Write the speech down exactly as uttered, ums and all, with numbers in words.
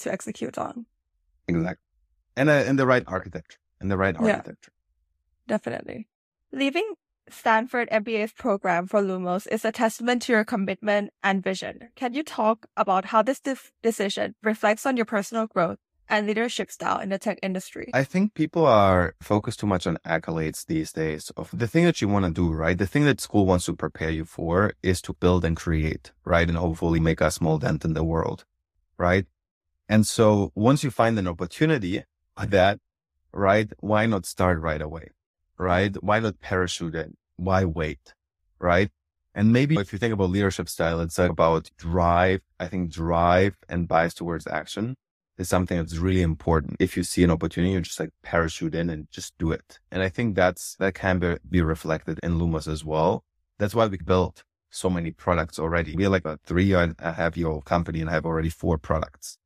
to execute on. Exactly. And, uh, and the right architecture. And the right architecture. Yeah, definitely. Leaving Stanford M B A's program for Lumos is a testament to your commitment and vision. Can you talk about how this def- decision reflects on your personal growth and leadership style in the tech industry? I think people are focused too much on accolades these days of the thing that you want to do, right? The thing that school wants to prepare you for is to build and create, right? And hopefully make a small dent in the world, right? And so once you find an opportunity like that, right? Why not start right away, right? Why not parachute in? Why wait, right? And maybe if you think about leadership style, it's about drive. I think drive and bias towards action is something that's really important. If you see an opportunity, you just like parachute in and just do it. And I think that's, that can be, be reflected in Lumos as well. That's why we built so many products already. We're like a three and a half year old company and have already four products.